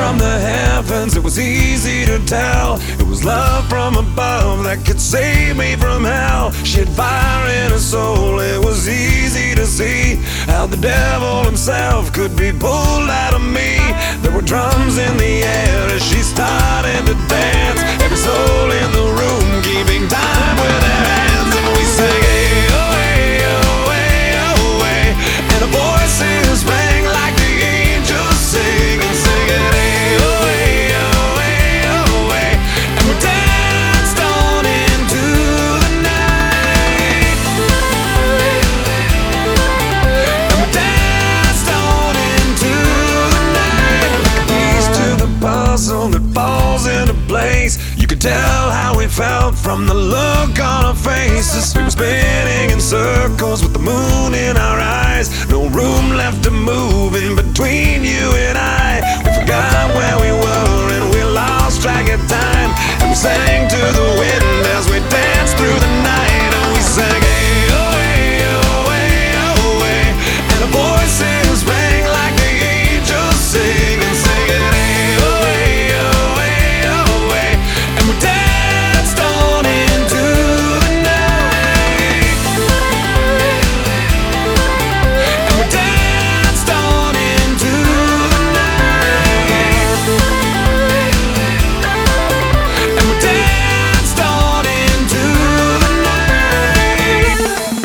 from the heavens, it was easy to tell. It was love from above that could save me from hell. She had fire in her soul, it was easy to see how the devil himself could be pulled out of me. There were drums in the air as she started to dance. Every soul in the room keeping time with their hands. And we sang, hey, oh, hey, oh, hey, oh, hey. And our voices rang like the angels sing. And singing, hey, oh, hey, oh, hey, oh, hey. And we danced on into the night. And we danced on into the night. Like a piece to the puzzle that falls into place. You could tell how we felt from the look on our faces. We were spinning in circles with the moon in our eyes. No room left to move in between you and I. We forgot where we were and we lost track of time. And we sang to the wind as we danced through the night. And we sang, hey, oh, hey, oh, hey, oh, hey. And our voices rang like the angels sing. And singing, hey, oh, hey, oh, hey, oh, hey. And we danced on into the night. And we danced on into the night. And we danced on into the night.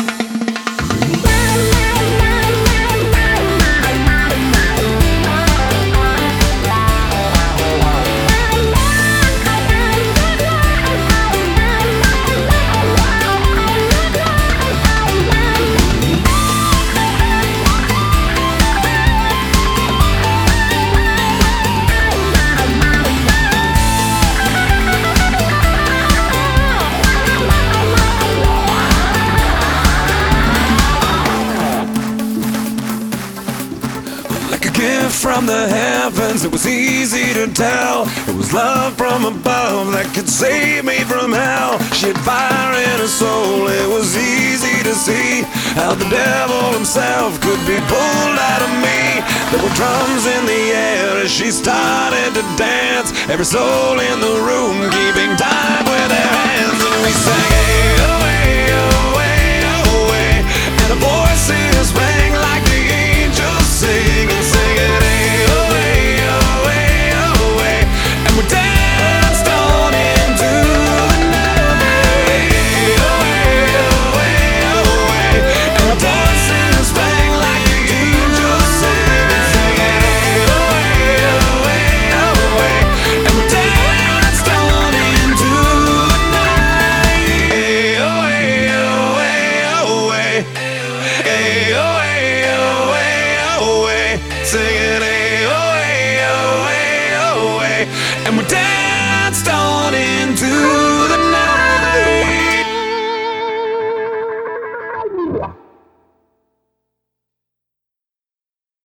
Like a gift from the heavens, it was easy to tell. It was love from above that could save me from hell. She had fire in her soul, it was easy to see how the devil himself could be pulled out of me. There were drums in the air as she started to dance. Every soul in the room keeping time with their hands. And we sang, hey, oh, hey, oh, hey, oh, hey. And our voices rang like the angels sing. And singing, hey, oh, hey, oh, hey, oh, hey. And we danced on into the night. Hey, oh, hey, oh, hey, oh, hey. And our voices rang like the angels sing. And singing, hey, oh, hey, oh, hey, oh, hey. And we danced on into the night. Hey, oh, hey, oh, hey, oh, hey. Hey, oh, hey, oh, hey, oh, hey. Singing, hey, oh, hey, oh, hey, oh, hey. And we danced on into